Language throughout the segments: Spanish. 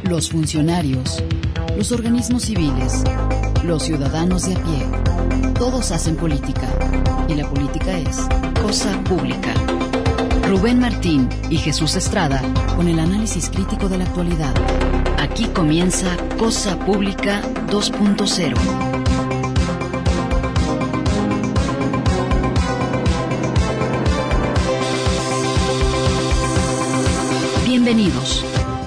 los funcionarios, los organismos civiles, los ciudadanos de a pie. Todos hacen política, y la política es cosa pública. Rubén Martín y Jesús Estrada con el análisis crítico de la actualidad. Aquí comienza Cosa Pública 2.0. Bienvenidos.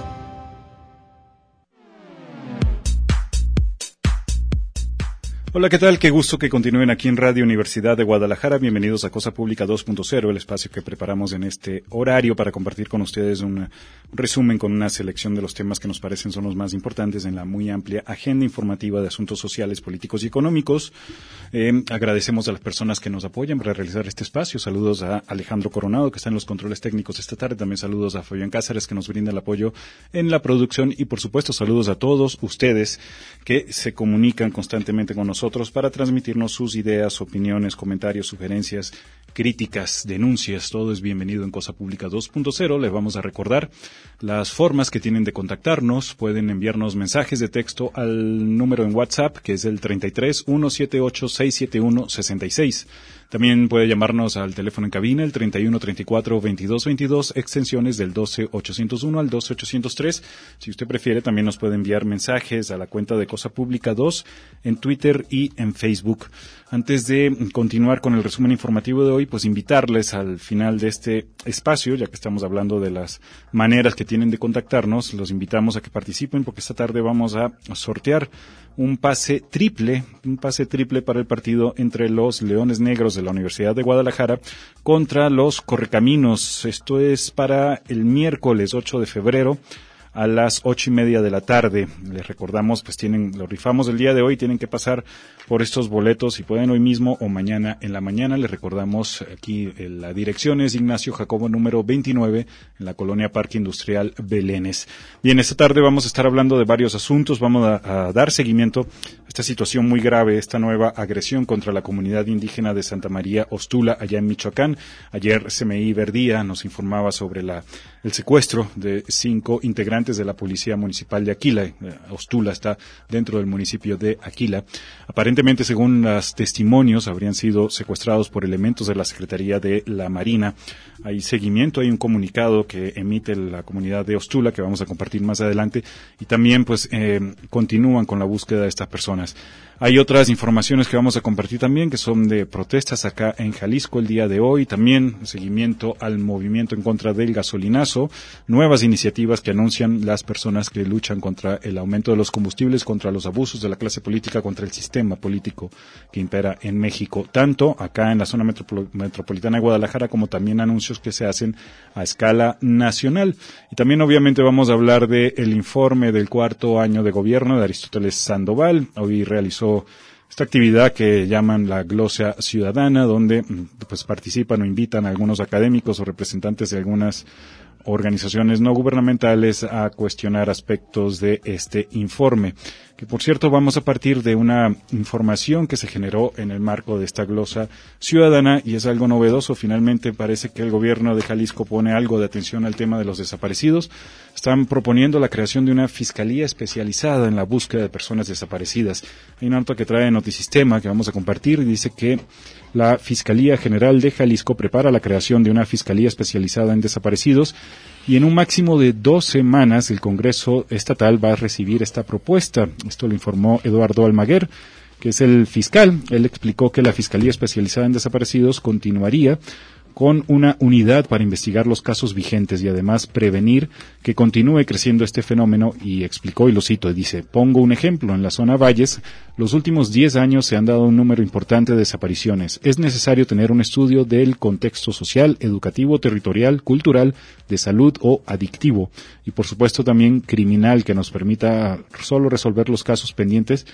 Hola, ¿qué tal? Qué gusto que continúen aquí en Radio Universidad de Guadalajara. Bienvenidos a Cosa Pública 2.0, el espacio que preparamos en este horario para compartir con ustedes un resumen con una selección de los temas que nos parecen son los más importantes en la muy amplia agenda informativa de asuntos sociales, políticos y económicos. Agradecemos a las personas que nos apoyan para realizar este espacio. Saludos a Alejandro Coronado, que está en los controles técnicos esta tarde. También saludos a Fabián Cáceres, que nos brinda el apoyo en la producción. Y, por supuesto, saludos a todos ustedes que se comunican constantemente con nosotros para transmitirnos sus ideas, opiniones, comentarios, sugerencias, críticas, denuncias. Todo es bienvenido en Cosa Pública 2.0. Les vamos a recordar las formas que tienen de contactarnos. Pueden enviarnos mensajes de texto al número en WhatsApp, que es el 33 178 671 66. También puede llamarnos al teléfono en cabina, el 31 34 22 22, extensiones del 12 801 al 12 803. Si usted prefiere, también nos puede enviar mensajes a la cuenta de Cosa Pública 2 en Twitter y en Facebook. Antes de continuar con el resumen informativo de hoy, pues invitarles al final de este espacio, ya que estamos hablando de las maneras que tienen de contactarnos, los invitamos a que participen porque esta tarde vamos a sortear un pase triple para el partido entre los Leones Negros de la Universidad de Guadalajara contra los Correcaminos. Esto es para el miércoles 8 de febrero a las 8:30 de la tarde. Les recordamos, pues lo rifamos el día de hoy, tienen que pasar por estos boletos, si pueden hoy mismo o mañana en la mañana. Les recordamos aquí la dirección es Ignacio Jacobo número 29 en la colonia Parque Industrial Belénes. Bien, esta tarde vamos a estar hablando de varios asuntos. Vamos a dar seguimiento a esta situación muy grave, esta nueva agresión contra la comunidad indígena de Santa María Ostula, allá en Michoacán. Ayer CMI Verdía nos informaba sobre el secuestro de 5 integrantes de la Policía Municipal de Aquila. Ostula está dentro del municipio de Aquila. Aparentemente, según los testimonios, habrían sido secuestrados por elementos de la Secretaría de la Marina. Hay seguimiento, hay un comunicado que emite la comunidad de Ostula que vamos a compartir más adelante y también pues continúan con la búsqueda de estas personas. Hay otras informaciones que vamos a compartir también que son de protestas acá en Jalisco el día de hoy, también seguimiento al movimiento en contra del gasolinazo, nuevas iniciativas que anuncian las personas que luchan contra el aumento de los combustibles, contra los abusos de la clase política, contra el sistema político que impera en México, tanto acá en la zona metropolitana de Guadalajara como también anuncios que se hacen a escala nacional. Y también obviamente vamos a hablar del informe del cuarto año de gobierno de Aristóteles Sandoval. Hoy realizó esta actividad que llaman la glosa ciudadana, donde pues participan o invitan a algunos académicos o representantes de algunas organizaciones no gubernamentales a cuestionar aspectos de este informe, que por cierto vamos a partir de una información que se generó en el marco de esta glosa ciudadana y es algo novedoso. Finalmente parece que el gobierno de Jalisco pone algo de atención al tema de los desaparecidos. Están proponiendo la creación de una fiscalía especializada en la búsqueda de personas desaparecidas. Hay una nota que trae Notisistema que vamos a compartir y dice que la Fiscalía General de Jalisco prepara la creación de una fiscalía especializada en desaparecidos y en un máximo de 2 semanas el Congreso Estatal va a recibir esta propuesta. Esto lo informó Eduardo Almaguer, que es el fiscal. Él explicó que la Fiscalía Especializada en Desaparecidos continuaría con una unidad para investigar los casos vigentes y además prevenir que continúe creciendo este fenómeno, y explicó, y lo cito, y dice: pongo un ejemplo, en la zona Valles, los últimos 10 años se han dado un número importante de desapariciones. Es necesario tener un estudio del contexto social, educativo, territorial, cultural, de salud o adictivo, y por supuesto también criminal, que nos permita no solo resolver los casos pendientes,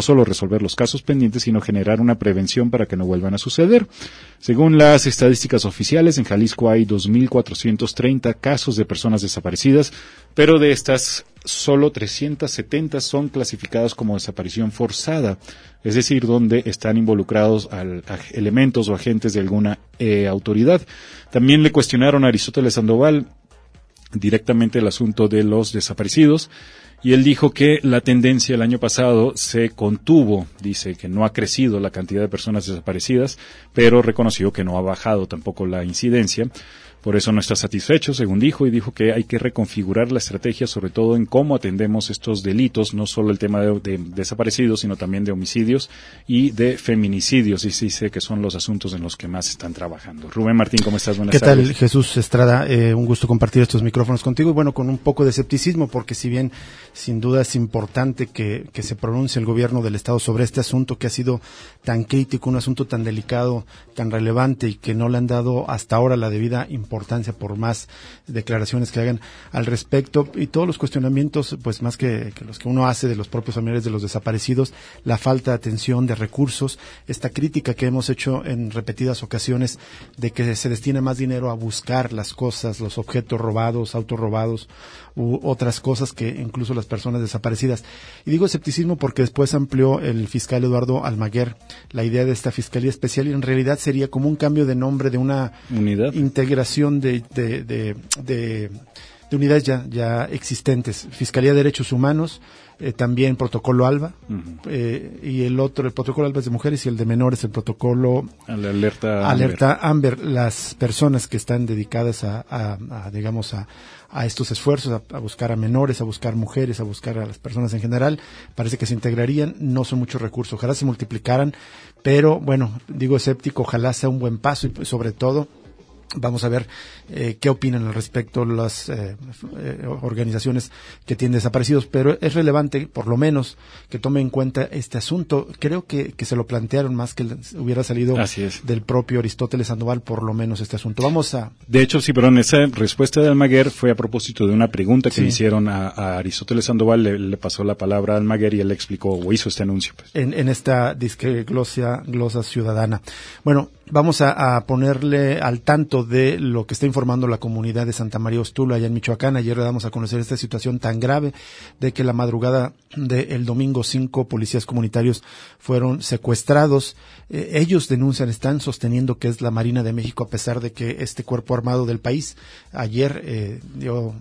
sino generar una prevención para que no vuelvan a suceder. Según las estadísticas oficiales, en Jalisco hay 2,430 casos de personas desaparecidas, pero de estas solo 370 son clasificadas como desaparición forzada, es decir, donde están involucrados elementos o agentes de alguna autoridad. También le cuestionaron a Aristóteles Sandoval directamente el asunto de los desaparecidos. Y él dijo que la tendencia el año pasado se contuvo, dice que no ha crecido la cantidad de personas desaparecidas, pero reconoció que no ha bajado tampoco la incidencia. Por eso no está satisfecho, según dijo, y dijo que hay que reconfigurar la estrategia, sobre todo en cómo atendemos estos delitos, no solo el tema de desaparecidos, sino también de homicidios y de feminicidios, y sí sé que son los asuntos en los que más están trabajando. Rubén Martín, ¿cómo estás? Buenas tardes. ¿Qué tal, Jesús Estrada? Un gusto compartir estos micrófonos contigo, y bueno, con un poco de escepticismo, porque si bien sin duda es importante que se pronuncie el gobierno del Estado sobre este asunto que ha sido tan crítico, un asunto tan delicado, tan relevante, y que no le han dado hasta ahora la debida importancia por más declaraciones que hagan al respecto, y todos los cuestionamientos, pues más que los que uno hace de los propios familiares de los desaparecidos, la falta de atención, de recursos, esta crítica que hemos hecho en repetidas ocasiones de que se destine más dinero a buscar las cosas, los objetos robados, autos robados u otras cosas que incluso las personas desaparecidas. Y digo escepticismo porque después amplió el fiscal Eduardo Almaguer la idea de esta Fiscalía Especial, y en realidad sería como un cambio de nombre de una unidad, integración de unidades ya existentes. Fiscalía de Derechos Humanos, también Protocolo ALBA, y el Protocolo ALBA es de mujeres, y el de menores, el Protocolo Alerta Amber. Las personas que están dedicadas a estos esfuerzos, a buscar a menores, a buscar mujeres, a buscar a las personas en general, parece que se integrarían. No son muchos recursos, ojalá se multiplicaran, pero bueno, digo escéptico, ojalá sea un buen paso, y pues, sobre todo vamos a ver qué opinan al respecto las organizaciones que tienen desaparecidos, pero es relevante, por lo menos, que tome en cuenta este asunto. Creo que se lo plantearon más que hubiera salido del propio Aristóteles Sandoval, por lo menos este asunto. De hecho, sí, perdón, esa respuesta de Almaguer fue a propósito de una pregunta que le hicieron a Aristóteles Sandoval, le pasó la palabra a Almaguer y él le explicó o hizo este anuncio. Pues. En esta glosa ciudadana. Bueno, vamos a ponerle al tanto de lo que está informando la comunidad de Santa María Ostula, allá en Michoacán. Ayer le damos a conocer esta situación tan grave de que la madrugada del domingo 5 policías comunitarios fueron secuestrados. Ellos denuncian, están sosteniendo que es la Marina de México, a pesar de que este cuerpo armado del país ayer dio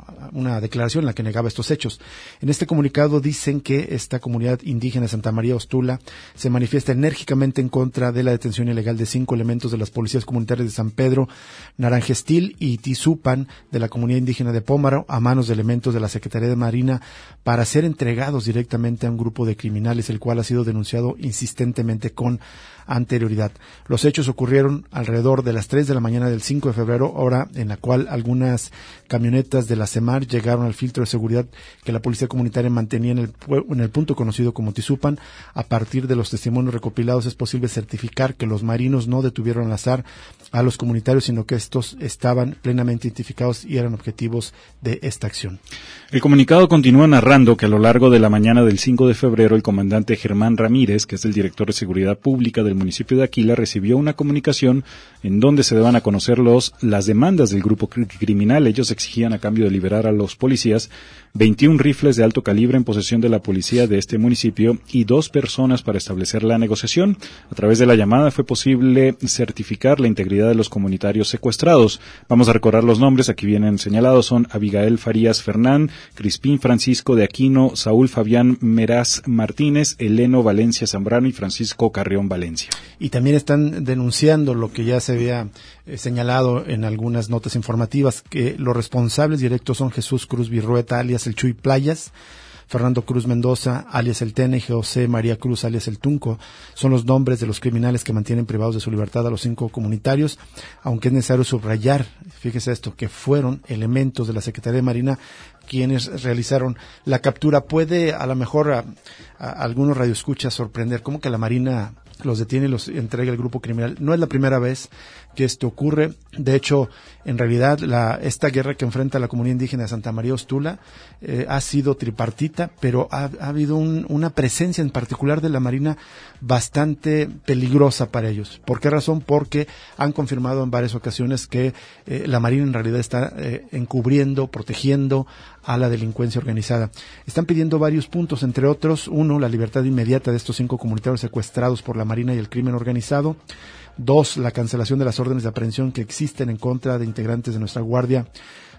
una declaración en la que negaba estos hechos. En este comunicado dicen que esta comunidad indígena de Santa María Ostula se manifiesta enérgicamente en contra de la detención ilegal de 5 elementos de las policías comunitarias de San Pedro, Naranjestil y Tizupan de la comunidad indígena de Pómaro a manos de elementos de la Secretaría de Marina para ser entregados directamente a un grupo de criminales, el cual ha sido denunciado insistentemente con anterioridad. Los hechos ocurrieron alrededor de las 3 de la mañana del 5 de febrero, hora en la cual algunas camionetas de la CEMAR llegaron al filtro de seguridad que la policía comunitaria mantenía en el punto conocido como Tizupan. A partir de los testimonios recopilados es posible certificar que los marinos no detuvieron al azar a los comunitarios, sino que estos estaban plenamente identificados y eran objetivos de esta acción. El comunicado continúa narrando que a lo largo de la mañana del 5 de febrero el comandante Germán Ramírez, que es el director de Seguridad Pública del municipio de Aquila, recibió una comunicación en donde se daban a conocer las demandas del grupo criminal. Ellos exigían, a cambio de liberar a los policías, 21 rifles de alto calibre en posesión de la policía de este municipio y 2 personas para establecer la negociación. A través de la llamada fue posible certificar la integridad de los comunitarios secuestrados. Vamos a recordar los nombres, aquí vienen señalados, son Abigail Farías Fernán, Crispín Francisco de Aquino, Saúl Fabián Meraz Martínez, Eleno Valencia Zambrano y Francisco Carrión Valencia. Y también están denunciando lo que ya se había señalado en algunas notas informativas, que los responsables directos son Jesús Cruz Virrueta, alias el Chuy Playas, Fernando Cruz Mendoza, alias el Tene, y José María Cruz, alias el Tunco. Son los nombres de los criminales que mantienen privados de su libertad a los 5 comunitarios, aunque es necesario subrayar, fíjese esto, que fueron elementos de la Secretaría de Marina quienes realizaron la captura. Puede a lo mejor a algunos radioescuchas sorprender cómo que la Marina los detiene y los entrega al grupo criminal. No es la primera vez que esto ocurre. De hecho, en realidad, esta guerra que enfrenta la comunidad indígena de Santa María Ostula ha sido tripartita, pero ha habido una presencia en particular de la Marina bastante peligrosa para ellos. ¿Por qué razón? Porque han confirmado en varias ocasiones que la Marina en realidad está encubriendo, protegiendo a la delincuencia organizada. Están pidiendo varios puntos, entre otros, 1, la libertad inmediata de estos 5 comunitarios secuestrados por la Marina y el crimen organizado. 2, la cancelación de las órdenes de aprehensión que existen en contra de integrantes de nuestra Guardia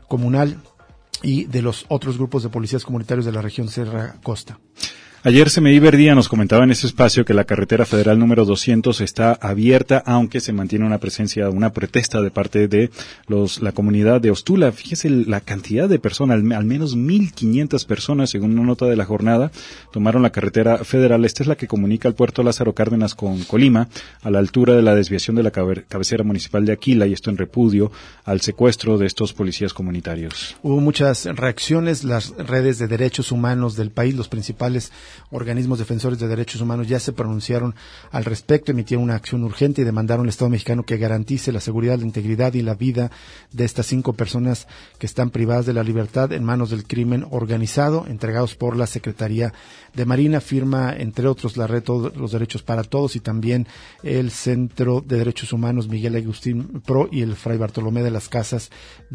Comunal y de los otros grupos de policías comunitarios de la región Sierra Costa. Ayer Semeí Verdía nos comentaba en ese espacio que la carretera federal número 200 está abierta, aunque se mantiene una protesta de parte de la comunidad de Ostula. Fíjese la cantidad de personas, al menos 1,500 personas, según una nota de la jornada, tomaron la carretera federal. Esta es la que comunica el puerto Lázaro Cárdenas con Colima, a la altura de la desviación de la cabecera municipal de Aquila, y esto en repudio al secuestro de estos policías comunitarios. Hubo muchas reacciones, las redes de derechos humanos del país, los principales organismos defensores de derechos humanos ya se pronunciaron al respecto, emitieron una acción urgente y demandaron al Estado mexicano que garantice la seguridad, la integridad y la vida de estas 5 personas que están privadas de la libertad en manos del crimen organizado, entregados por la Secretaría de Marina. Firma, entre otros, la Red Todos los Derechos para Todos y también el Centro de Derechos Humanos Miguel Agustín Pro y el Fray Bartolomé de las Casas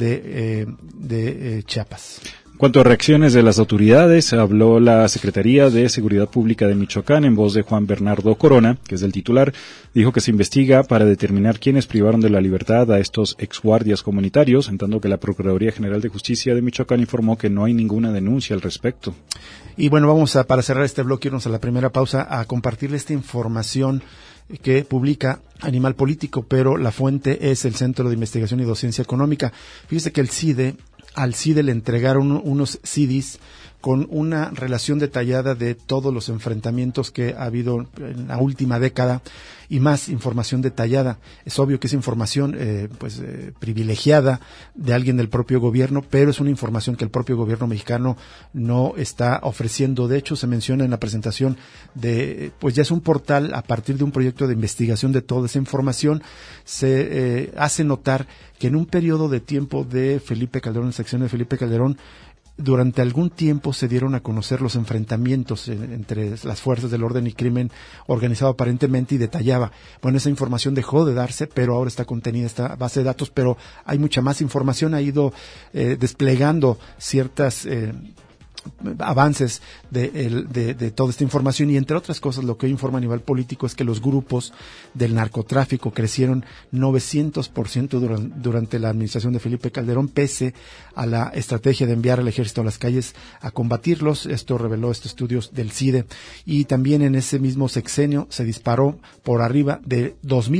de Chiapas. En cuanto a reacciones de las autoridades, habló la Secretaría de Seguridad Pública de Michoacán en voz de Juan Bernardo Corona, que es el titular. Dijo que se investiga para determinar quiénes privaron de la libertad a estos exguardias comunitarios, en tanto que la Procuraduría General de Justicia de Michoacán informó que no hay ninguna denuncia al respecto. Y bueno, vamos para cerrar este bloque, irnos a la primera pausa, a compartirle esta información que publica Animal Político, pero la fuente es el Centro de Investigación y Docencia Económica. Fíjese que al CIDE le entregaron unos CDs con una relación detallada de todos los enfrentamientos que ha habido en la última década y más información detallada. Es obvio que es información privilegiada de alguien del propio gobierno, pero es una información que el propio gobierno mexicano no está ofreciendo. De hecho, se menciona en la presentación ya es un portal a partir de un proyecto de investigación de toda esa información. Se hace notar que en un periodo de tiempo de Felipe Calderón, en sección de Felipe Calderón, durante algún tiempo se dieron a conocer los enfrentamientos entre las fuerzas del orden y crimen organizado aparentemente, y detallaba. Bueno, esa información dejó de darse, pero ahora está contenida esta base de datos, pero hay mucha más información. Ha ido desplegando ciertas avances de toda esta información, y entre otras cosas lo que hoy informa a nivel político es que los grupos del narcotráfico crecieron 900% durante la administración de Felipe Calderón, pese a la estrategia de enviar al ejército a las calles a combatirlos. Esto reveló estos estudios del CIDE. Y también en ese mismo sexenio se disparó por arriba de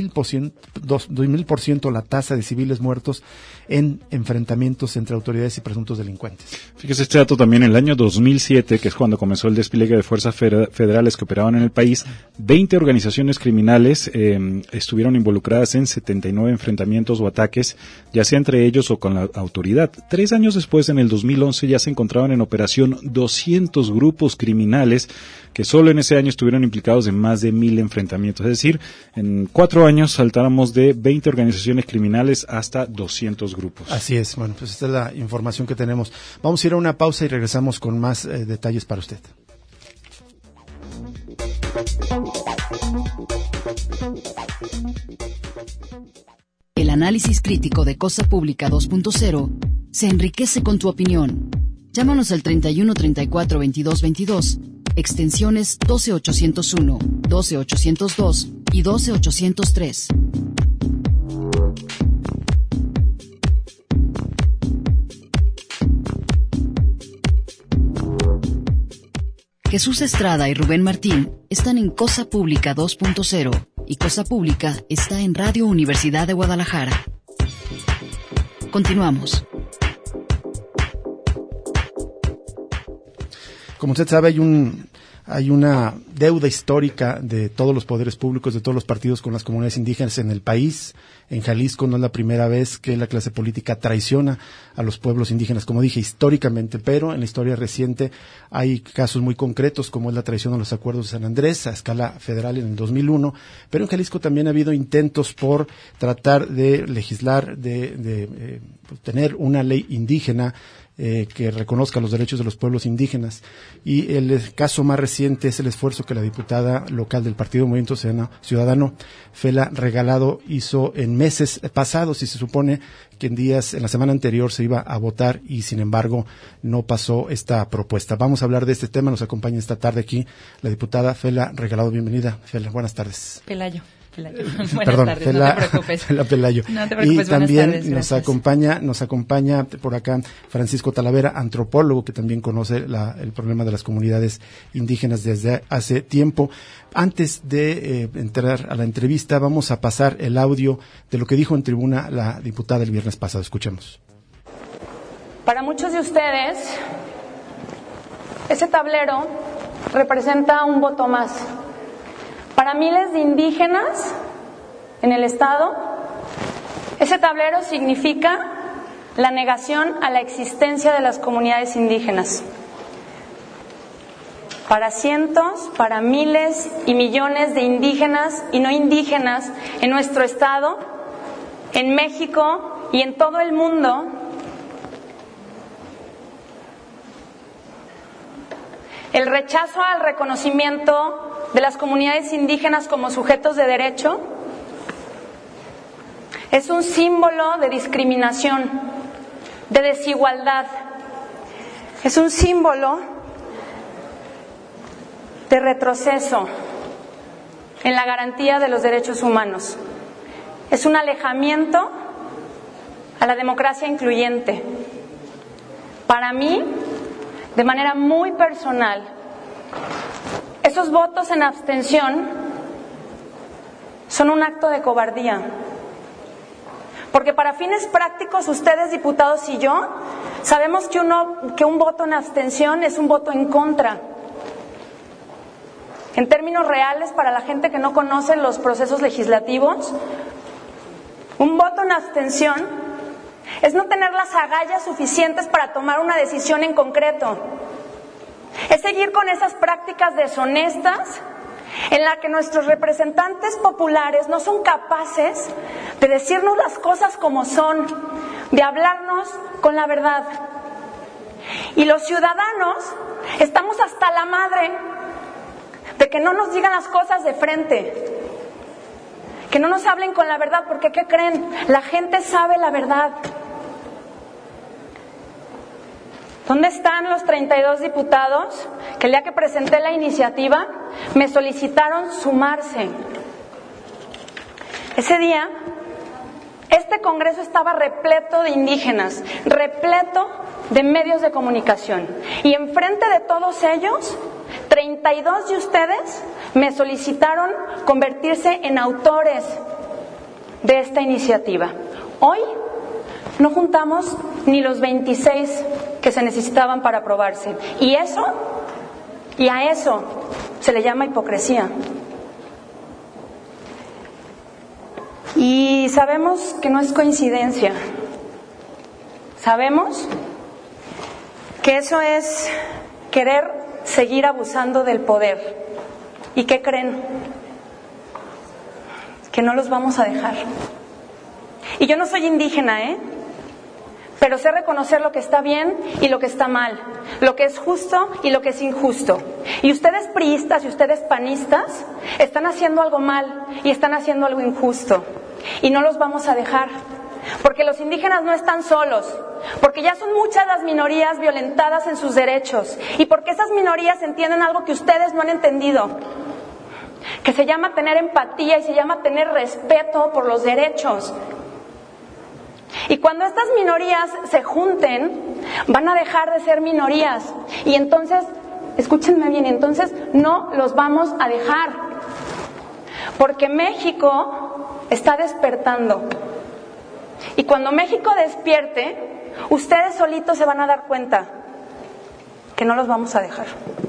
2000% la tasa de civiles muertos en enfrentamientos entre autoridades y presuntos delincuentes. Fíjese este dato también: en el año 2007, que es cuando comenzó el despliegue de fuerzas federales que operaban en el país, 20 organizaciones criminales estuvieron involucradas en 79 enfrentamientos o ataques, ya sea entre ellos o con la autoridad. 3 años después, en el 2011, ya se encontraban en operación 200 grupos criminales que solo en ese año estuvieron implicados en más de 1,000 enfrentamientos. Es decir, en 4 años saltáramos de 20 organizaciones criminales hasta 200 grupos. Así es. Bueno, pues esta es la información que tenemos. Vamos a ir a una pausa y regresamos con más detalles para usted. El análisis crítico de Cosa Pública 2.0 se enriquece con tu opinión. Llámanos al 31 34 22 22, extensiones 12801, 12802 y 12803. Jesús Estrada y Rubén Martín están en Cosa Pública 2.0 y Cosa Pública está en Radio Universidad de Guadalajara. Continuamos. Como usted sabe, hay una deuda histórica de todos los poderes públicos, de todos los partidos con las comunidades indígenas en el país. En Jalisco no es la primera vez que la clase política traiciona a los pueblos indígenas, como dije, históricamente, pero en la historia reciente hay casos muy concretos, como es la traición a los acuerdos de San Andrés a escala federal en el 2001, pero en Jalisco también ha habido intentos por tratar de legislar, de tener una ley indígena que reconozca los derechos de los pueblos indígenas. Y el caso más reciente es el esfuerzo que la diputada local del Partido Movimiento Ciudadano, Fela Regalado, hizo en meses pasados, y se supone que en la semana anterior se iba a votar, y sin embargo no pasó esta propuesta. Vamos a hablar de este tema. Nos acompaña esta tarde aquí la diputada Fela Regalado. Bienvenida, Fela. Buenas tardes. Pelayo. Pelayo. Perdón, tardes, no te preocupes. Fela Pelayo. No te preocupes, y también tardes, nos acompaña por acá Francisco Talavera, antropólogo que también conoce el problema de las comunidades indígenas desde hace tiempo. Antes de entrar a la entrevista, vamos a pasar el audio de lo que dijo en tribuna la diputada el viernes pasado. Escuchemos. Para muchos de ustedes, ese tablero representa un voto más. Para miles de indígenas en el Estado, ese tablero significa la negación a la existencia de las comunidades indígenas. Para cientos, para miles y millones de indígenas y no indígenas en nuestro Estado, en México y en todo el mundo, el rechazo al reconocimiento de las comunidades indígenas como sujetos de derecho es un símbolo de discriminación, de desigualdad. Es un símbolo de retroceso en la garantía de los derechos humanos. Es un alejamiento a la democracia incluyente. Para mí, de manera muy personal, esos votos en abstención son un acto de cobardía. Porque para fines prácticos, ustedes, diputados, y yo, sabemos que un voto en abstención es un voto en contra. En términos reales, para la gente que no conoce los procesos legislativos, un voto en abstención es no tener las agallas suficientes para tomar una decisión en concreto. Es seguir con esas prácticas deshonestas en la que nuestros representantes populares no son capaces de decirnos las cosas como son, de hablarnos con la verdad. Y los ciudadanos estamos hasta la madre de que no nos digan las cosas de frente, que no nos hablen con la verdad, porque ¿qué creen? La gente sabe la verdad. ¿Dónde están los 32 diputados que el día que presenté la iniciativa me solicitaron sumarse? Ese día, este Congreso estaba repleto de indígenas, repleto de medios de comunicación. Y enfrente de todos ellos, 32 de ustedes me solicitaron convertirse en autores de esta iniciativa. Hoy no juntamos ni los 26 que se necesitaban para aprobarse. Y a eso se le llama hipocresía. Y sabemos que no es coincidencia. Sabemos que eso es querer seguir abusando del poder. ¿Y qué creen? Que no los vamos a dejar. Y yo no soy indígena, pero sé reconocer lo que está bien y lo que está mal, lo que es justo y lo que es injusto. Y ustedes priistas y ustedes panistas están haciendo algo mal y están haciendo algo injusto. Y no los vamos a dejar, porque los indígenas no están solos, porque ya son muchas las minorías violentadas en sus derechos, y porque esas minorías entienden algo que ustedes no han entendido, que se llama tener empatía y se llama tener respeto por los derechos. Y cuando estas minorías se junten, van a dejar de ser minorías. Y entonces, escúchenme bien, entonces no los vamos a dejar. Porque México está despertando. Y cuando México despierte, ustedes solitos se van a dar cuenta que no los vamos a dejar.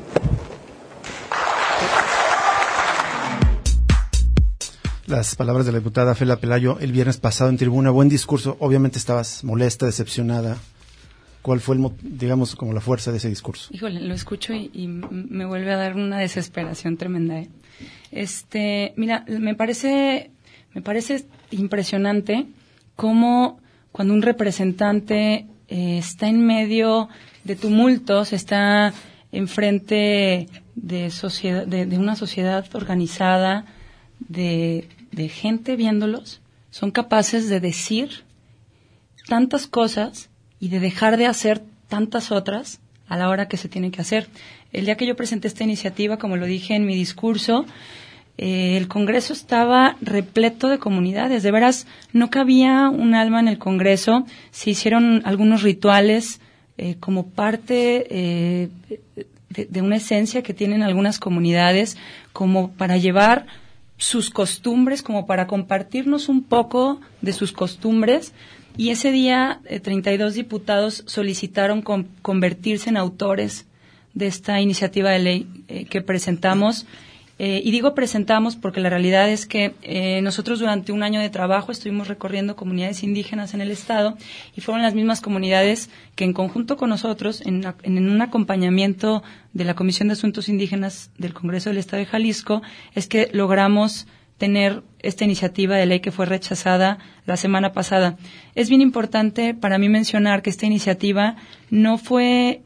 Las palabras de la diputada Fela Pelayo el viernes pasado en tribuna. Buen discurso. Obviamente estabas molesta, decepcionada. ¿Cuál fue, digamos, como la fuerza de ese discurso? Híjole, lo escucho y me vuelve a dar una desesperación tremenda. Mira, me parece impresionante cómo cuando un representante está en medio de tumultos, está enfrente de una sociedad organizada, de gente viéndolos, son capaces de decir tantas cosas y de dejar de hacer tantas otras a la hora que se tiene que hacer. El día que yo presenté esta iniciativa, como lo dije en mi discurso, el Congreso estaba repleto de comunidades. De veras, no cabía un alma en el Congreso. Se hicieron algunos rituales como parte de una esencia que tienen algunas comunidades, como para llevar sus costumbres, como para compartirnos un poco de sus costumbres. Y ese día 32 diputados solicitaron convertirse en autores de esta iniciativa de ley que presentamos. Y digo presentamos porque la realidad es que nosotros durante un año de trabajo estuvimos recorriendo comunidades indígenas en el Estado y fueron las mismas comunidades que en conjunto con nosotros, en un acompañamiento de la Comisión de Asuntos Indígenas del Congreso del Estado de Jalisco, es que logramos tener esta iniciativa de ley que fue rechazada la semana pasada. Es bien importante para mí mencionar que esta iniciativa no fue,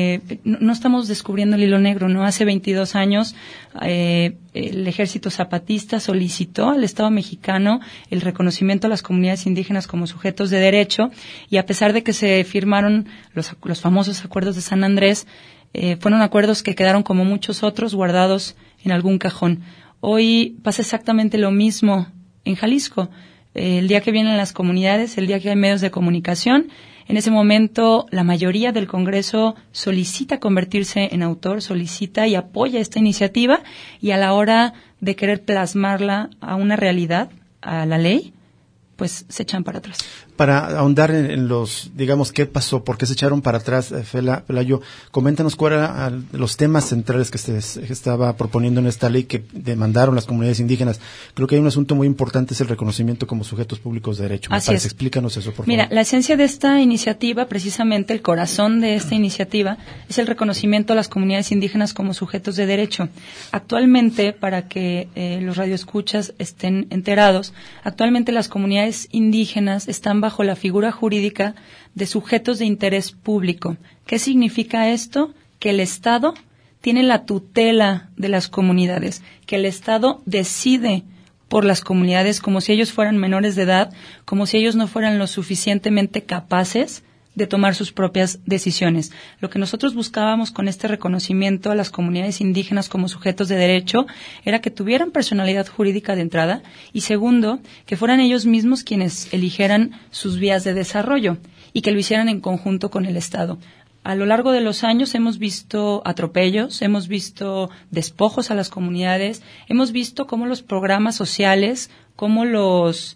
no estamos descubriendo el hilo negro, ¿no? Hace 22 años el Ejército Zapatista solicitó al Estado mexicano el reconocimiento a las comunidades indígenas como sujetos de derecho, y a pesar de que se firmaron los famosos acuerdos de San Andrés, fueron acuerdos que quedaron, como muchos otros, guardados en algún cajón. Hoy pasa exactamente lo mismo en Jalisco. El día que vienen las comunidades, el día que hay medios de comunicación, en ese momento la mayoría del Congreso solicita convertirse en autor, solicita y apoya esta iniciativa, y a la hora de querer plasmarla a una realidad, a la ley, pues se echan para atrás. Para ahondar en los, digamos, ¿qué pasó? ¿Por qué se echaron para atrás, Pelayo? Coméntanos cuáles eran los temas centrales que se estaba proponiendo en esta ley que demandaron las comunidades indígenas. Creo que hay un asunto muy importante, es el reconocimiento como sujetos públicos de derecho. Así es. Explícanos eso, por favor. Mira, la esencia de esta iniciativa, precisamente el corazón de esta iniciativa, es el reconocimiento a las comunidades indígenas como sujetos de derecho. Actualmente, para que los radioescuchas estén enterados, actualmente las comunidades indígenas están bajo la figura jurídica de sujetos de interés público. ¿Qué significa esto? Que el Estado tiene la tutela de las comunidades, que el Estado decide por las comunidades como si ellos fueran menores de edad, como si ellos no fueran lo suficientemente capaces de tomar sus propias decisiones. Lo que nosotros buscábamos con este reconocimiento a las comunidades indígenas como sujetos de derecho era que tuvieran personalidad jurídica de entrada, y segundo, que fueran ellos mismos quienes eligieran sus vías de desarrollo y que lo hicieran en conjunto con el Estado. A lo largo de los años hemos visto atropellos, hemos visto despojos a las comunidades, hemos visto cómo los programas sociales, cómo los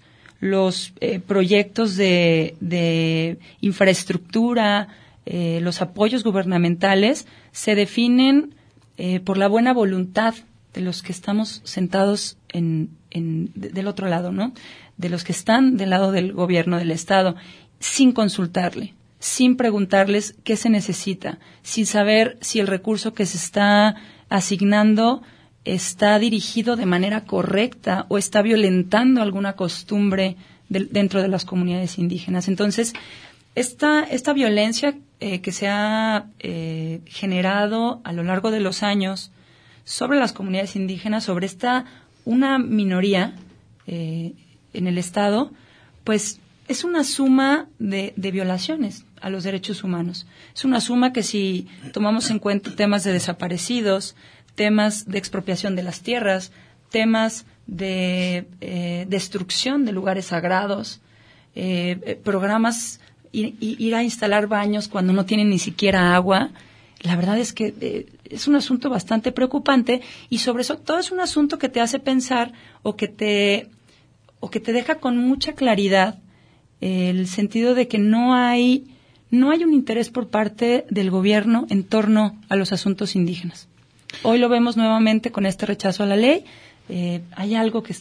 proyectos de infraestructura, los apoyos gubernamentales se definen por la buena voluntad de los que estamos sentados del otro lado, ¿no? De los que están del lado del gobierno del Estado, sin consultarle, sin preguntarles qué se necesita, sin saber si el recurso que se está asignando está dirigido de manera correcta o está violentando alguna costumbre dentro de las comunidades indígenas. Entonces, esta violencia que se ha generado a lo largo de los años sobre las comunidades indígenas, sobre una minoría en el Estado, pues es una suma de violaciones a los derechos humanos. Es una suma que, si tomamos en cuenta temas de desaparecidos, temas de expropiación de las tierras, temas de destrucción de lugares sagrados, programas, ir a instalar baños cuando no tienen ni siquiera agua. La verdad es que es un asunto bastante preocupante, y sobre eso todo es un asunto que te hace pensar o que te deja con mucha claridad el sentido de que no hay un interés por parte del gobierno en torno a los asuntos indígenas. Hoy lo vemos nuevamente con este rechazo a la ley. Hay algo que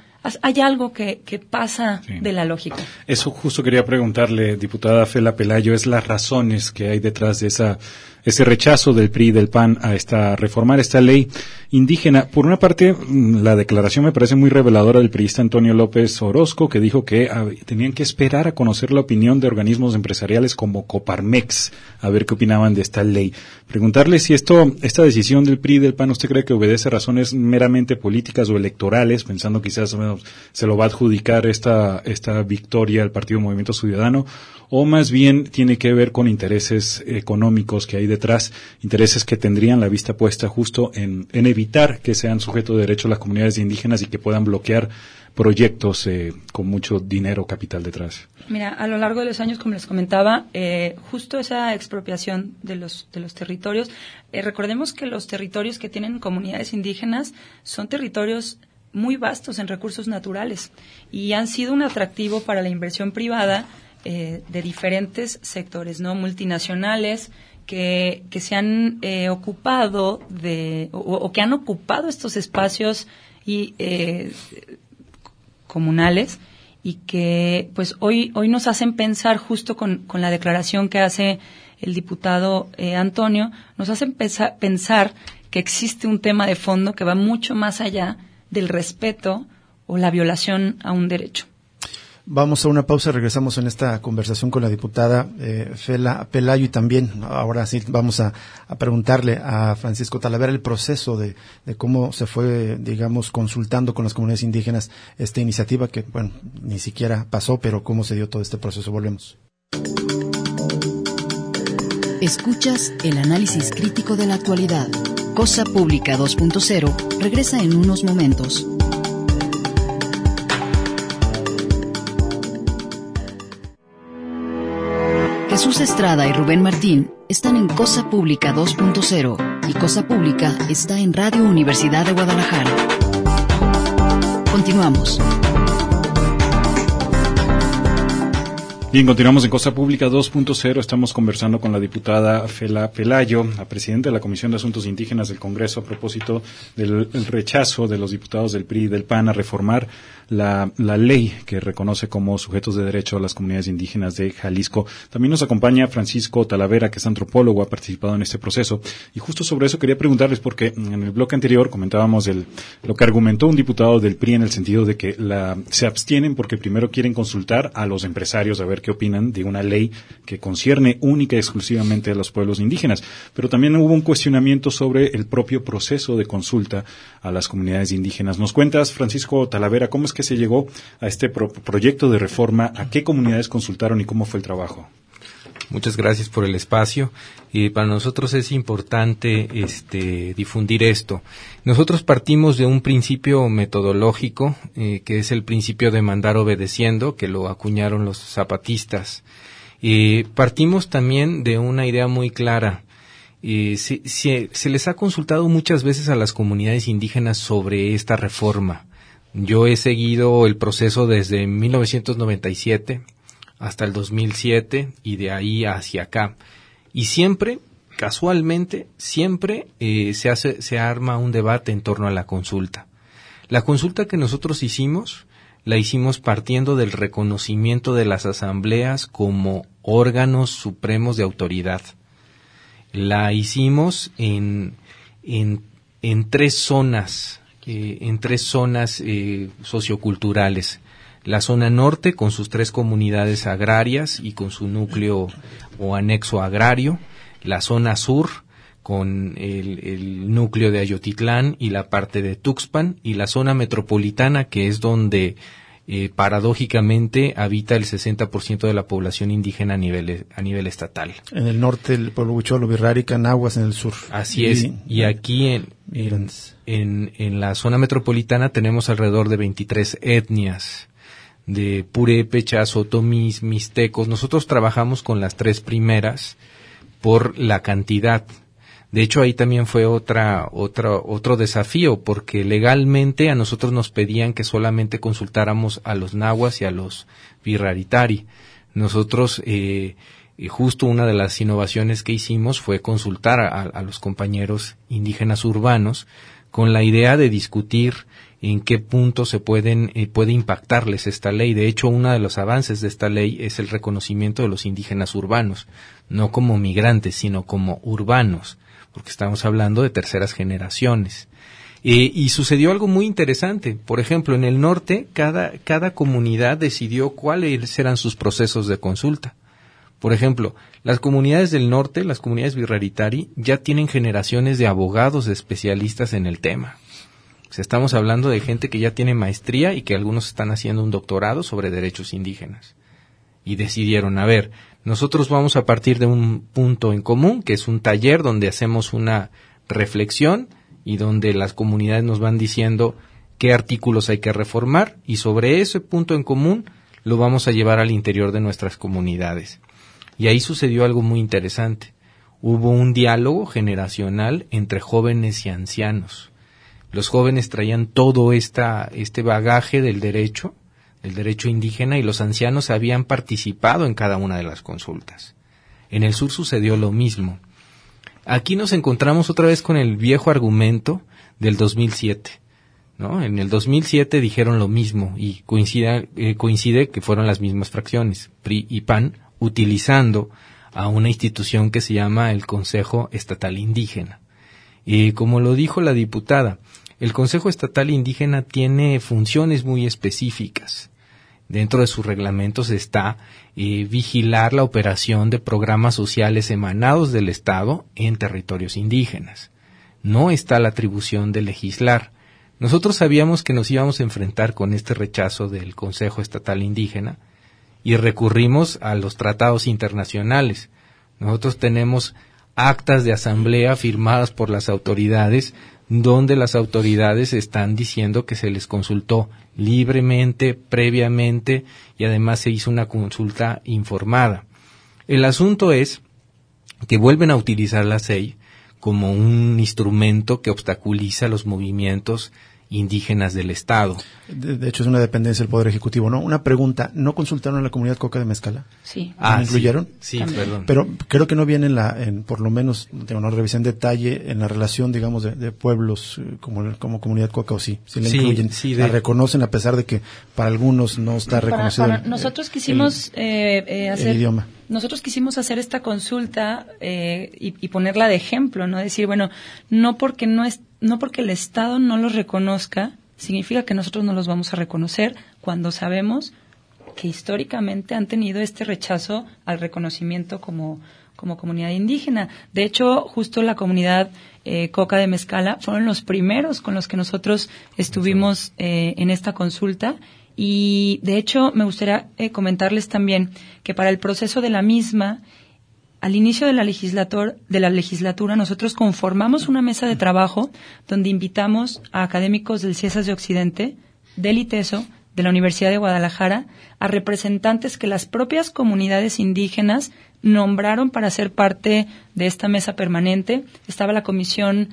pasa sí de la lógica. Eso justo quería preguntarle, diputada Fela Pelayo, es las razones que hay detrás de ese rechazo del PRI y del PAN a reformar esta ley indígena. Por una parte, la declaración me parece muy reveladora del priista Antonio López Orozco, que dijo que tenían que esperar a conocer la opinión de organismos empresariales como Coparmex, a ver qué opinaban de esta ley. Preguntarle si esta decisión del PRI y del PAN, ¿usted cree que obedece a razones meramente políticas o electorales, pensando quizás se lo va a adjudicar esta victoria al Partido Movimiento Ciudadano, o más bien tiene que ver con intereses económicos que hay detrás detrás, intereses que tendrían la vista puesta justo en evitar que sean sujetos de derecho las comunidades indígenas y que puedan bloquear proyectos con mucho dinero capital detrás. Mira, a lo largo de los años, como les comentaba, justo esa expropiación de los territorios, recordemos que los territorios que tienen comunidades indígenas son territorios muy vastos en recursos naturales y han sido un atractivo para la inversión privada de diferentes sectores, ¿no? Multinacionales que se han ocupado o que han ocupado estos espacios y comunales y que pues hoy nos hacen pensar justo con la declaración que hace el diputado Antonio, nos hacen pensar que existe un tema de fondo que va mucho más allá del respeto o la violación a un derecho. Vamos a una pausa, regresamos en esta conversación con la diputada Fela Pelayo y también ahora sí vamos a preguntarle a Francisco Talavera el proceso de cómo se fue, digamos, consultando con las comunidades indígenas esta iniciativa que, bueno, ni siquiera pasó, pero cómo se dio todo este proceso. Volvemos. Escuchas el análisis crítico de la actualidad. Cosa Pública 2.0 regresa en unos momentos. Jesús Estrada y Rubén Martín están en Cosa Pública 2.0 y Cosa Pública está en Radio Universidad de Guadalajara. Continuamos. Bien, continuamos en Cosa Pública 2.0. Estamos conversando con la diputada Fela Pelayo, la presidenta de la Comisión de Asuntos Indígenas del Congreso, a propósito del rechazo de los diputados del PRI y del PAN a reformar la ley que reconoce como sujetos de derecho a las comunidades indígenas de Jalisco. También nos acompaña Francisco Talavera, que es antropólogo, ha participado en este proceso. Y justo sobre eso quería preguntarles, porque en el bloque anterior comentábamos lo que argumentó un diputado del PRI en el sentido de que se abstienen porque primero quieren consultar a los empresarios a ver qué opinan de una ley que concierne única y exclusivamente a los pueblos indígenas. Pero también hubo un cuestionamiento sobre el propio proceso de consulta a las comunidades indígenas. ¿Nos cuentas, Francisco Talavera, cómo es que se llegó a este proyecto de reforma? ¿A qué comunidades consultaron y cómo fue el trabajo? Muchas gracias por el espacio. Para nosotros es importante difundir esto. Nosotros partimos de un principio metodológico, que es el principio de mandar obedeciendo, que lo acuñaron los zapatistas. Partimos también de una idea muy clara. Se les ha consultado muchas veces a las comunidades indígenas sobre esta reforma. Yo he seguido el proceso desde 1997 hasta el 2007 y de ahí hacia acá. Y siempre, casualmente, se arma un debate en torno a la consulta. La consulta que nosotros hicimos, la hicimos partiendo del reconocimiento de las asambleas como órganos supremos de autoridad. La hicimos en tres zonas, socioculturales. La zona norte con sus 3 comunidades agrarias y con su núcleo o anexo agrario, la zona sur con el núcleo de Ayotitlán y la parte de Tuxpan, y la zona metropolitana, que es donde paradójicamente habita el 60% de la población indígena a nivel estatal. En el norte el pueblo huichol, Birrárica, Nahuas en el sur. Así es, y aquí en la zona metropolitana tenemos alrededor de 23 etnias, de purépechas, otomís, mixtecos. Nosotros trabajamos con las 3 primeras por la cantidad. De hecho, ahí también fue otro desafío, porque legalmente a nosotros nos pedían que solamente consultáramos a los nahuas y a los birraritari. Nosotros, justo una de las innovaciones que hicimos fue consultar a los compañeros indígenas urbanos con la idea de discutir en qué punto puede impactarles esta ley. De hecho, uno de los avances de esta ley es el reconocimiento de los indígenas urbanos, no como migrantes, sino como urbanos, porque estamos hablando de terceras generaciones. Y sucedió algo muy interesante. Por ejemplo, en el norte, cada comunidad decidió cuáles eran sus procesos de consulta. Por ejemplo, las comunidades del norte, las comunidades birraritari, ya tienen generaciones de abogados especialistas en el tema. O sea, estamos hablando de gente que ya tiene maestría y que algunos están haciendo un doctorado sobre derechos indígenas. Y decidieron, Nosotros vamos a partir de un punto en común, que es un taller donde hacemos una reflexión y donde las comunidades nos van diciendo qué artículos hay que reformar, y sobre ese punto en común lo vamos a llevar al interior de nuestras comunidades. Y ahí sucedió algo muy interesante. Hubo un diálogo generacional entre jóvenes y ancianos. Los jóvenes traían todo este bagaje del derecho indígena, y los ancianos habían participado en cada una de las consultas. En el sur sucedió lo mismo. Aquí nos encontramos otra vez con el viejo argumento del 2007, ¿no? En el 2007 dijeron lo mismo, y coincide que fueron las mismas fracciones, PRI y PAN, utilizando a una institución que se llama el Consejo Estatal Indígena. Y como lo dijo la diputada, el Consejo Estatal Indígena tiene funciones muy específicas. Dentro de sus reglamentos está vigilar la operación de programas sociales emanados del Estado en territorios indígenas. No está la atribución de legislar. Nosotros sabíamos que nos íbamos a enfrentar con este rechazo del Consejo Estatal Indígena y recurrimos a los tratados internacionales. Nosotros tenemos actas de asamblea firmadas por las autoridades, donde las autoridades están diciendo que se les consultó libremente, previamente, y además se hizo una consulta informada. El asunto es que vuelven a utilizar la CEI como un instrumento que obstaculiza los movimientos indígenas del Estado. De hecho, es una dependencia del Poder Ejecutivo, ¿no? Una pregunta, ¿no consultaron a la comunidad Coca de Mezcala? Sí. ¿Me incluyeron? Sí, perdón. Pero creo que no viene por lo menos, no revisé en detalle, en la relación, digamos, de pueblos como comunidad Coca, o sí la incluyen, la reconocen, a pesar de que para algunos no está reconocido nosotros quisimos hacer el idioma. Nosotros quisimos hacer esta consulta y ponerla de ejemplo, ¿no? Decir, bueno, no porque el Estado no los reconozca, significa que nosotros no los vamos a reconocer, cuando sabemos que históricamente han tenido este rechazo al reconocimiento como comunidad indígena. De hecho, justo la comunidad Coca de Mezcala fueron los primeros con los que nosotros estuvimos en esta consulta. Y, de hecho, me gustaría comentarles también que para el proceso de la misma, al inicio de la legislatura, nosotros conformamos una mesa de trabajo donde invitamos a académicos del CIESAS de Occidente, del ITESO, de la Universidad de Guadalajara, a representantes que las propias comunidades indígenas nombraron para ser parte de esta mesa permanente. Estaba la Comisión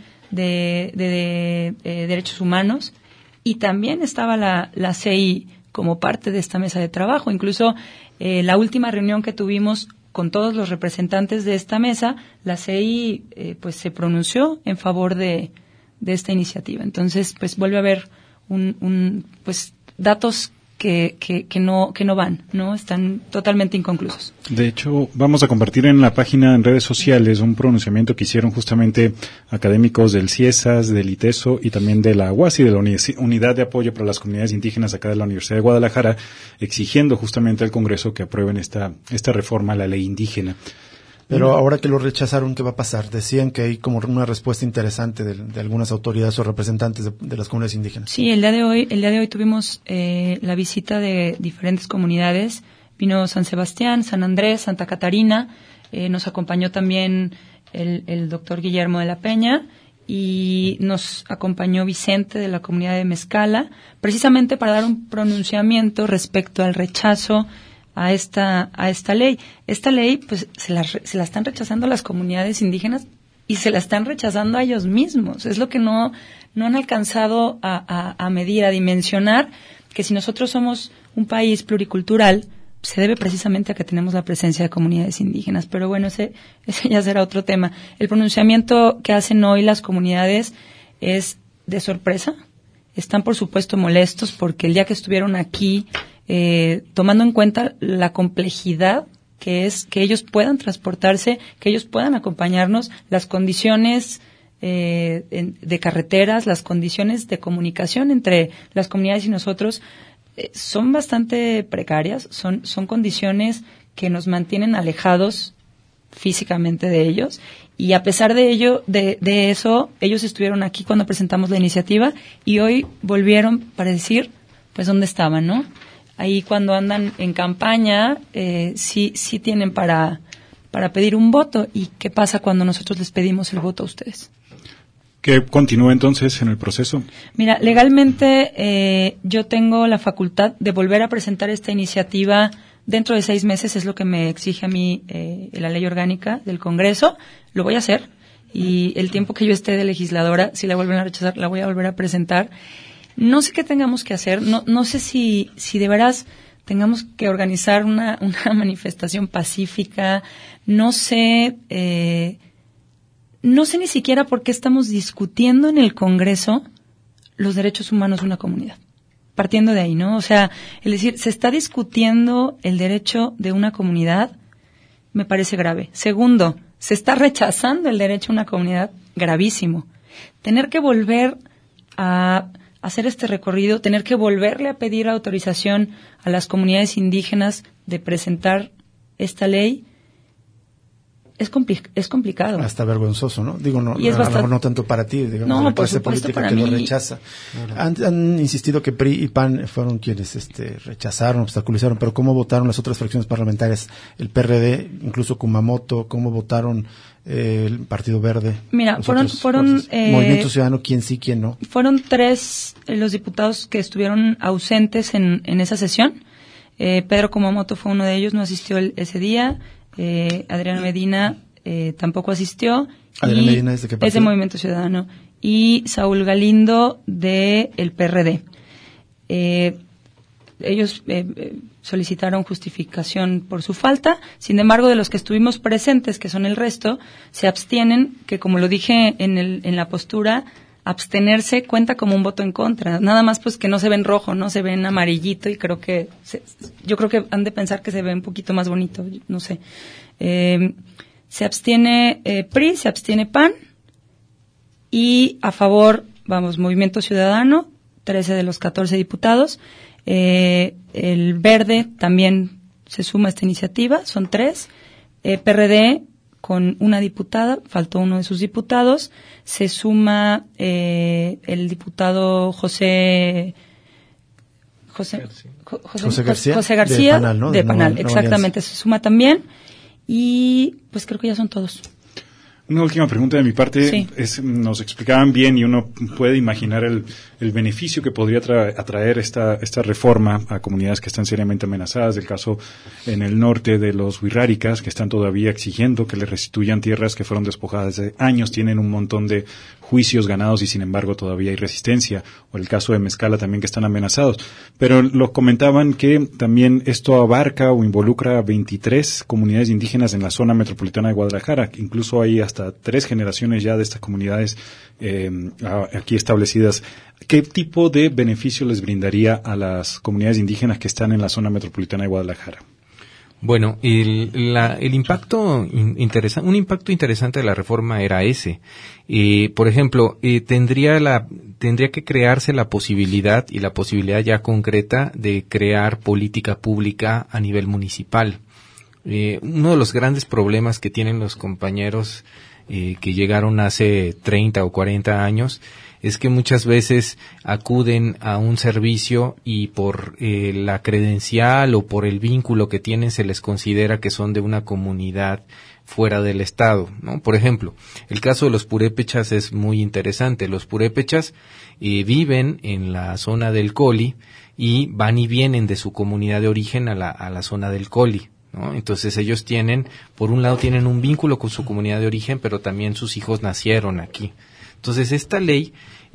de Derechos Humanos, y también estaba la CEI como parte de esta mesa de trabajo. Incluso la última reunión que tuvimos con todos los representantes de esta mesa, la CEI pues se pronunció en favor de esta iniciativa. Entonces, pues vuelve a haber pues datos que no van, ¿no? Están totalmente inconclusos. De hecho, vamos a compartir en la página, en redes sociales, un pronunciamiento que hicieron justamente académicos del CIESAS, del ITESO y también de la UASI, de la Unidad de Apoyo para las Comunidades Indígenas acá de la Universidad de Guadalajara, exigiendo justamente al Congreso que aprueben esta reforma a la ley indígena. Pero ahora que lo rechazaron, ¿qué va a pasar? Decían que hay como una respuesta interesante de algunas autoridades o representantes de las comunidades indígenas. Sí, el día de hoy tuvimos la visita de diferentes comunidades. Vino San Sebastián, San Andrés, Santa Catarina. Nos acompañó también el doctor Guillermo de la Peña, y nos acompañó Vicente de la comunidad de Mezcala, precisamente para dar un pronunciamiento respecto al rechazo a esta ley. Esta ley, pues, se la están rechazando a las comunidades indígenas y se la están rechazando a ellos mismos. Es lo que no han alcanzado a medir, a dimensionar, que si nosotros somos un país pluricultural, se debe precisamente a que tenemos la presencia de comunidades indígenas. Pero bueno, ese ya será otro tema. El pronunciamiento que hacen hoy las comunidades es de sorpresa. Están, por supuesto, molestos porque el día que estuvieron aquí, tomando en cuenta la complejidad que es que ellos puedan transportarse, que ellos puedan acompañarnos, las condiciones de carreteras, las condiciones de comunicación entre las comunidades y nosotros son bastante precarias, son condiciones que nos mantienen alejados físicamente de ellos, y a pesar de ello, de eso, ellos estuvieron aquí cuando presentamos la iniciativa y hoy volvieron para decir, pues, dónde estaban, ¿no? ahí cuando andan en campaña, sí tienen para pedir un voto. ¿Y qué pasa cuando nosotros les pedimos el voto a ustedes? ¿Que continúe entonces en el proceso? Mira, legalmente yo tengo la facultad de volver a presentar esta iniciativa dentro de 6 meses, es lo que me exige a mí la ley orgánica del Congreso. Lo voy a hacer, y el tiempo que yo esté de legisladora, si la vuelven a rechazar, la voy a volver a presentar. No sé qué tengamos que hacer, no sé si de veras tengamos que organizar una manifestación pacífica, no sé ni siquiera por qué estamos discutiendo en el Congreso los derechos humanos de una comunidad. Partiendo de ahí, ¿no? O sea, es decir, se está discutiendo el derecho de una comunidad, me parece grave. Segundo, se está rechazando el derecho a una comunidad, gravísimo. Tener que volver a hacer este recorrido, tener que volverle a pedir autorización a las comunidades indígenas de presentar esta ley, es complicado. Hasta vergonzoso, ¿no? Digo, no, y es a lo mejor no tanto para ti, digamos, la clase política que lo rechaza. Han insistido que PRI y PAN fueron quienes rechazaron, obstaculizaron, pero ¿cómo votaron las otras fracciones parlamentarias? El PRD, incluso Kumamoto, ¿cómo votaron el Partido Verde? Mira, fueron Movimiento Ciudadano, quién sí, quién no. Fueron 3 los diputados que estuvieron ausentes en esa sesión. Pedro Kumamoto fue uno de ellos, no asistió ese día. Adriana Medina tampoco asistió. ¿Adriana Medina es de qué partido? Es de Movimiento Ciudadano. Y Saúl Galindo de el PRD. Ellos solicitaron justificación por su falta. Sin embargo, de los que estuvimos presentes, que son el resto, se abstienen, que como lo dije en la postura, abstenerse cuenta como un voto en contra. Nada más pues que no se ve en rojo, no se ve en amarillito, y yo creo que han de pensar que se ve un poquito más bonito, no sé. Se abstiene PRI, se abstiene PAN, y a favor, Movimiento Ciudadano, 13 de los 14 diputados. El Verde también se suma a esta iniciativa, son 3. PRD con una diputada, faltó uno de sus diputados, se suma el diputado José García de Panal, ¿no? De Panal, exactamente, se suma también, y pues creo que ya son todos. Una última pregunta de mi parte. Sí. Nos explicaban bien, y uno puede imaginar el beneficio que podría atraer esta reforma a comunidades que están seriamente amenazadas. El caso en el norte de los Wixárikas, que están todavía exigiendo que les restituyan tierras que fueron despojadas hace años, tienen un montón de juicios ganados y sin embargo todavía hay resistencia. O el caso de Mezcala también, que están amenazados. Pero lo comentaban que también esto abarca o involucra a 23 comunidades indígenas en la zona metropolitana de Guadalajara. Incluso hay hasta 3 generaciones ya de estas comunidades aquí establecidas. ¿Qué tipo de beneficio les brindaría a las comunidades indígenas que están en la zona metropolitana de Guadalajara? Bueno, el impacto interesante, un impacto interesante de la reforma era ese. Por ejemplo, tendría que crearse la posibilidad, y la posibilidad ya concreta, de crear política pública a nivel municipal. Uno de los grandes problemas que tienen los compañeros que llegaron hace 30 o 40 años es que muchas veces acuden a un servicio y por la credencial o por el vínculo que tienen se les considera que son de una comunidad fuera del estado, ¿no? Por ejemplo, el caso de los purépechas es muy interesante. Los purépechas viven en la zona del Coli y van y vienen de su comunidad de origen a la zona del Coli, ¿no? Entonces ellos por un lado tienen un vínculo con su comunidad de origen, pero también sus hijos nacieron aquí. Entonces esta ley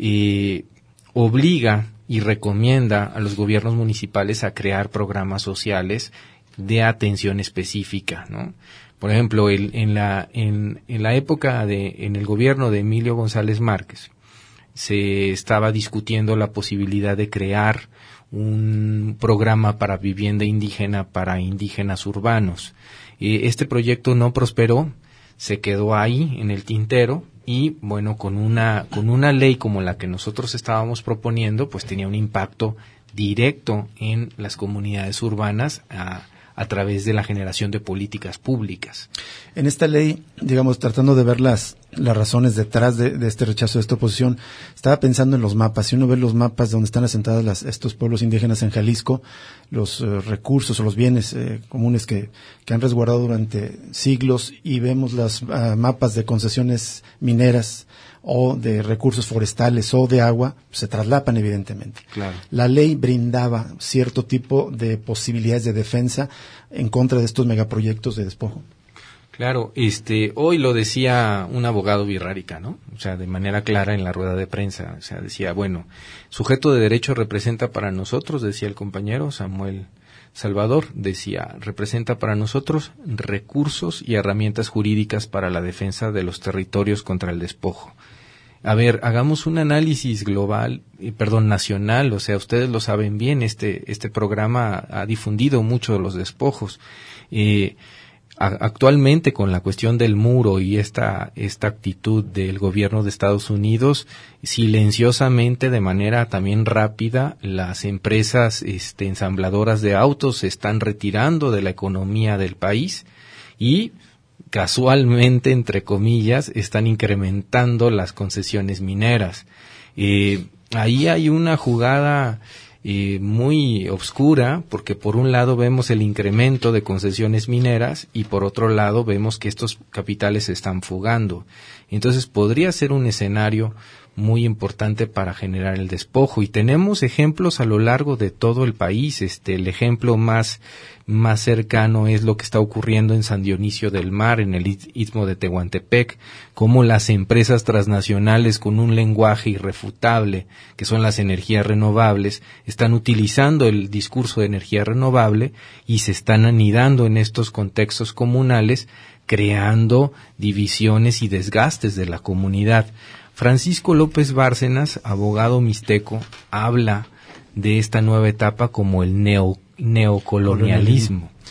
obliga y recomienda a los gobiernos municipales a crear programas sociales de atención específica, ¿no? Por ejemplo, en la época en el gobierno de Emilio González Márquez se estaba discutiendo la posibilidad de crear un programa para vivienda indígena para indígenas urbanos. Este proyecto no prosperó, se quedó ahí en el tintero, y bueno, con una ley como la que nosotros estábamos proponiendo, pues tenía un impacto directo en las comunidades urbanas a través de la generación de políticas públicas. En esta ley, digamos, tratando de ver las las razones detrás de este rechazo, de esta oposición. Estaba pensando en los mapas. Si uno ve los mapas donde están asentadas estos pueblos indígenas en Jalisco, los recursos o los bienes comunes que han resguardado durante siglos, y vemos los mapas de concesiones mineras o de recursos forestales o de agua, se traslapan evidentemente. Claro. La ley brindaba cierto tipo de posibilidades de defensa en contra de estos megaproyectos de despojo. Claro, hoy lo decía un abogado Virrárica, ¿no? O sea, de manera clara en la rueda de prensa. O sea, decía, bueno, sujeto de derecho representa para nosotros, decía el compañero Samuel Salvador, decía, representa para nosotros recursos y herramientas jurídicas para la defensa de los territorios contra el despojo. A ver, hagamos un análisis nacional, o sea, ustedes lo saben bien, este programa ha difundido mucho los despojos. Actualmente, con la cuestión del muro y esta actitud del gobierno de Estados Unidos, silenciosamente, de manera también rápida, las empresas ensambladoras de autos se están retirando de la economía del país y casualmente, entre comillas, están incrementando las concesiones mineras. Ahí hay una jugada muy obscura, porque por un lado vemos el incremento de concesiones mineras y por otro lado vemos que estos capitales se están fugando. Entonces podría ser un escenario muy importante para generar el despojo, y tenemos ejemplos a lo largo de todo el país. El ejemplo más cercano es lo que está ocurriendo en San Dionisio del Mar, en el istmo de Tehuantepec, como las empresas transnacionales con un lenguaje irrefutable, que son las energías renovables, están utilizando el discurso de energía renovable y se están anidando en estos contextos comunales, creando divisiones y desgastes de la comunidad. Francisco López Bárcenas, abogado mixteco, habla de esta nueva etapa como el neocolonialismo.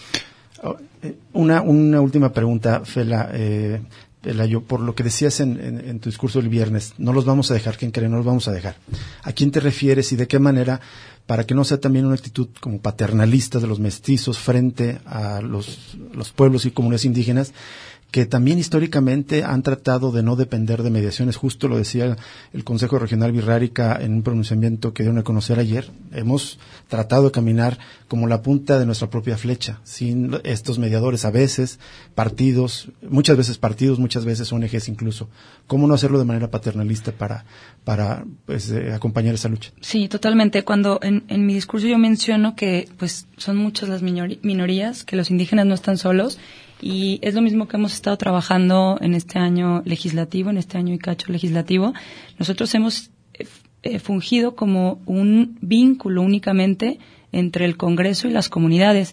Una última pregunta, Fela. Pelayo, por lo que decías en tu discurso del viernes, no los vamos a dejar, ¿quién cree? No los vamos a dejar. ¿A quién te refieres y de qué manera, para que no sea también una actitud como paternalista de los mestizos frente a los pueblos y comunidades indígenas, que también históricamente han tratado de no depender de mediaciones? Justo lo decía el Consejo Regional Virrárica en un pronunciamiento que dieron a conocer ayer. Hemos tratado de caminar como la punta de nuestra propia flecha, sin estos mediadores, a veces partidos, muchas veces ONGs incluso. ¿Cómo no hacerlo de manera paternalista para acompañar esa lucha? Sí, totalmente. Cuando en mi discurso yo menciono que pues son muchas las minorías, que los indígenas no están solos, y es lo mismo que hemos estado trabajando en este año legislativo, en este año y cacho legislativo. Nosotros hemos fungido como un vínculo únicamente entre el Congreso y las comunidades.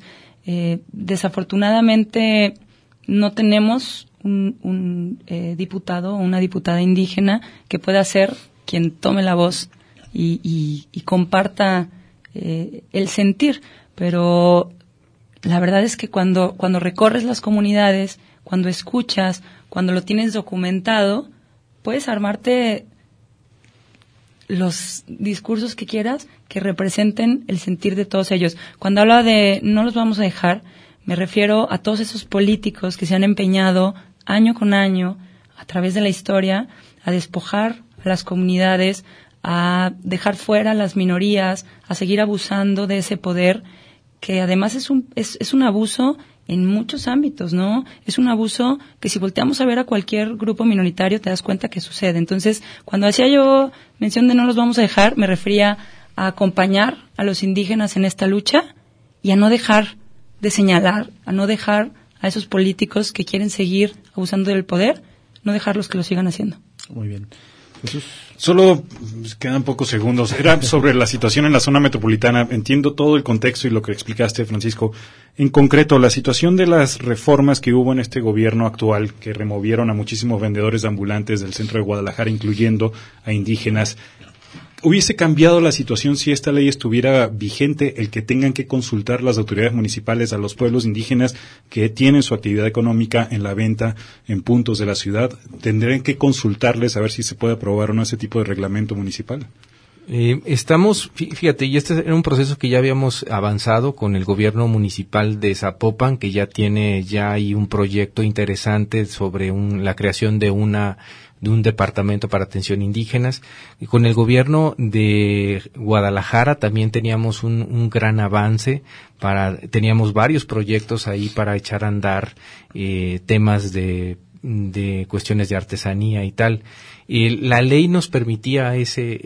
Desafortunadamente no tenemos un diputado o una diputada indígena que pueda ser quien tome la voz y comparta el sentir, pero la verdad es que cuando recorres las comunidades, cuando escuchas, cuando lo tienes documentado, puedes armarte los discursos que quieras que representen el sentir de todos ellos. Cuando hablo de no los vamos a dejar, me refiero a todos esos políticos que se han empeñado año con año, a través de la historia, a despojar a las comunidades, a dejar fuera a las minorías, a seguir abusando de ese poder, que además es un abuso en muchos ámbitos, ¿no? Es un abuso que si volteamos a ver a cualquier grupo minoritario te das cuenta que sucede. Entonces, cuando hacía yo mención de no los vamos a dejar, me refería a acompañar a los indígenas en esta lucha y a no dejar de señalar, a no dejar a esos políticos que quieren seguir abusando del poder, no dejarlos que lo sigan haciendo. Muy bien. Jesús. Solo quedan pocos segundos. Era sobre la situación en la zona metropolitana. Entiendo todo el contexto y lo que explicaste, Francisco. En concreto, la situación de las reformas que hubo en este gobierno actual, que removieron a muchísimos vendedores ambulantes del centro de Guadalajara, incluyendo a indígenas. ¿Hubiese cambiado la situación si esta ley estuviera vigente, el que tengan que consultar las autoridades municipales a los pueblos indígenas que tienen su actividad económica en la venta en puntos de la ciudad? ¿Tendrían que consultarles a ver si se puede aprobar o no ese tipo de reglamento municipal? Fíjate, y este era un proceso que ya habíamos avanzado con el gobierno municipal de Zapopan, que ya tiene ahí un proyecto interesante sobre la creación de un departamento para atención indígenas. Y con el gobierno de Guadalajara también teníamos un gran avance, teníamos varios proyectos ahí para echar a andar temas de cuestiones de artesanía y tal. La ley nos permitía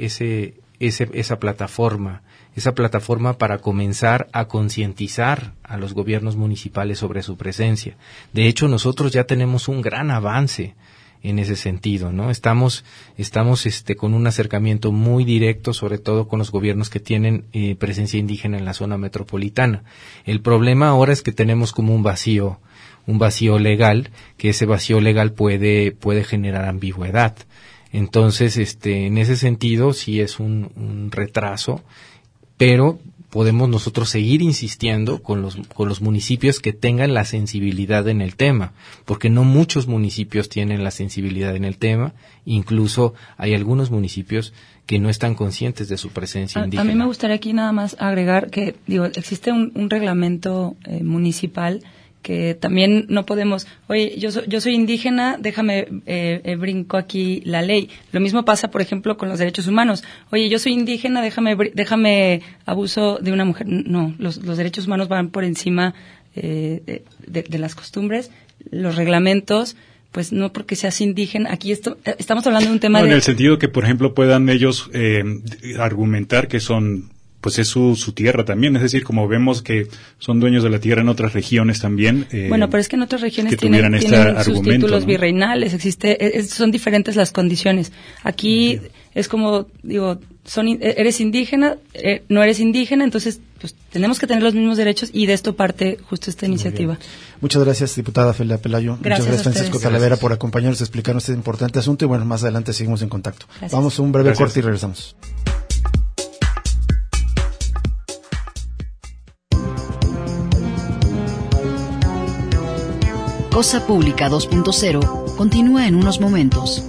esa plataforma para comenzar a concientizar a los gobiernos municipales sobre su presencia. De hecho, nosotros ya tenemos un gran avance en ese sentido, ¿no? Estamos con un acercamiento muy directo, sobre todo con los gobiernos que tienen presencia indígena en la zona metropolitana. El problema ahora es que tenemos como un vacío legal, que ese vacío legal puede generar ambigüedad. Entonces, en ese sentido sí es un retraso, pero podemos nosotros seguir insistiendo con los municipios que tengan la sensibilidad en el tema, porque no muchos municipios tienen la sensibilidad en el tema, incluso hay algunos municipios que no están conscientes de su presencia indígena. A mí me gustaría aquí nada más agregar que, existe un reglamento municipal que también no podemos, oye, yo soy indígena, déjame brinco aquí la ley. Lo mismo pasa, por ejemplo, con los derechos humanos. Oye, yo soy indígena, déjame abuso de una mujer. No, los derechos humanos van por encima de las costumbres, los reglamentos. Pues no porque seas indígena, aquí estamos hablando de un tema en el sentido que, por ejemplo, puedan ellos argumentar que pues es su tierra también, es decir, como vemos que son dueños de la tierra en otras regiones también. Bueno, pero es que en otras regiones tienen sus títulos, ¿no?, virreinales, son diferentes las condiciones. Aquí es como, eres indígena, no eres indígena, entonces pues tenemos que tener los mismos derechos y de esto parte justo esta iniciativa. Muchas gracias, diputada Felia Pelayo. Gracias. Muchas gracias, Francisco Talavera, por acompañarnos y explicarnos este importante asunto y bueno, más adelante seguimos en contacto. Gracias. Vamos a un breve corte y regresamos. Cosa Pública 2.0 continúa en unos momentos.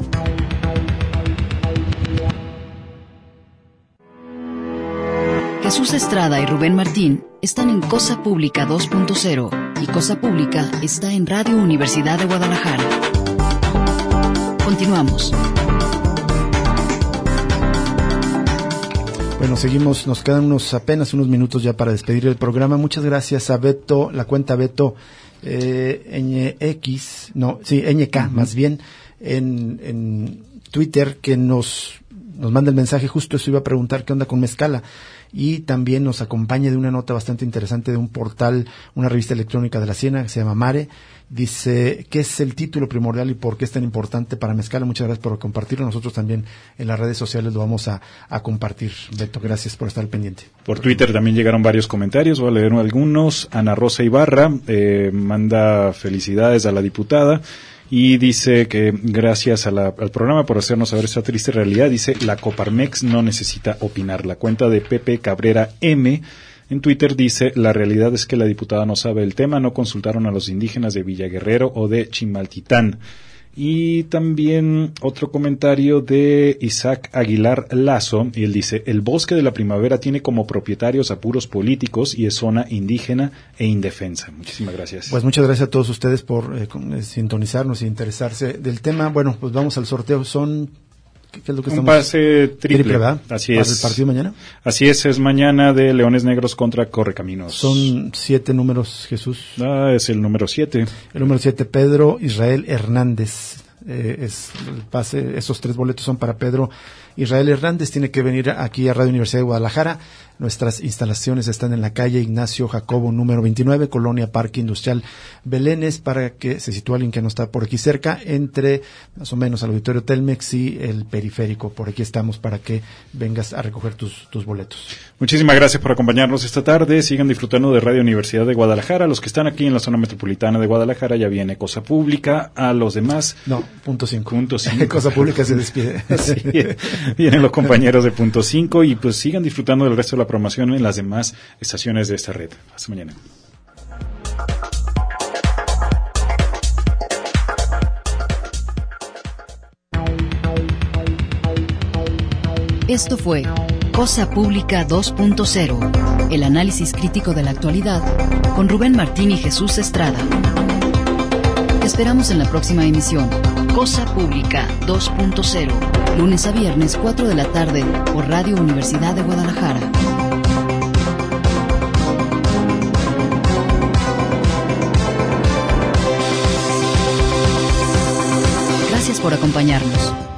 Jesús Estrada y Rubén Martín están en Cosa Pública 2.0 y Cosa Pública está en Radio Universidad de Guadalajara. Continuamos. Bueno, seguimos, nos quedan apenas unos minutos ya para despedir el programa. Muchas gracias a Beto, la cuenta Beto NK, más bien, en Twitter, que nos manda el mensaje. Justo eso iba a preguntar qué onda con Mezcala, y también nos acompaña de una nota bastante interesante de un portal, una revista electrónica de la Ciénaga que se llama Mare. Dice qué es el título primordial y por qué es tan importante para Mezcala. Muchas gracias por compartirlo. Nosotros también en las redes sociales lo vamos a compartir. Beto, gracias por estar al pendiente. Por Twitter también llegaron varios comentarios, voy a leer algunos. Ana Rosa Ibarra manda felicidades a la diputada y dice que gracias al programa por hacernos saber esta triste realidad. Dice, la Coparmex no necesita opinar. La cuenta de Pepe Cabrera M en Twitter dice, la realidad es que la diputada no sabe el tema, no consultaron a los indígenas de Villaguerrero o de Chimaltitán. Y también otro comentario de Isaac Aguilar Lazo, y él dice, el Bosque de la Primavera tiene como propietarios a puros políticos y es zona indígena e indefensa. Muchísimas gracias. Pues muchas gracias a todos ustedes por sintonizarnos e interesarse del tema. Bueno, pues vamos al sorteo. ¿Qué es lo que estamos? Un pase triple, ¿verdad? Así ¿Para es. el partido mañana? Así es mañana de Leones Negros contra Correcaminos. Son 7 números, Jesús. Es el número 7. El número 7, Pedro Israel Hernández. Es el pase, esos 3 boletos son para Pedro Israel Hernández. Tiene que venir aquí a Radio Universidad de Guadalajara. Nuestras instalaciones están en la calle Ignacio Jacobo número 29, Colonia Parque Industrial Belénes, para que se sitúe alguien que no está por aquí cerca, entre más o menos al Auditorio Telmex y el Periférico. Por aquí estamos para que vengas a recoger tus boletos. Muchísimas gracias por acompañarnos esta tarde. Sigan disfrutando de Radio Universidad de Guadalajara. Los que están aquí en la zona metropolitana de Guadalajara, ya viene Cosa Pública. A los demás, no, punto 5. .5. Cosa Pública se despide. Sí, vienen los compañeros de punto 5 y pues sigan disfrutando del resto de la programación en las demás estaciones de esta red. Hasta mañana. Esto fue Cosa Pública 2.0, el análisis crítico de la actualidad, con Rubén Martín y Jesús Estrada. Te esperamos en la próxima emisión, Cosa Pública 2.0, lunes a viernes 4 de la tarde por Radio Universidad de Guadalajara. Gracias por acompañarnos.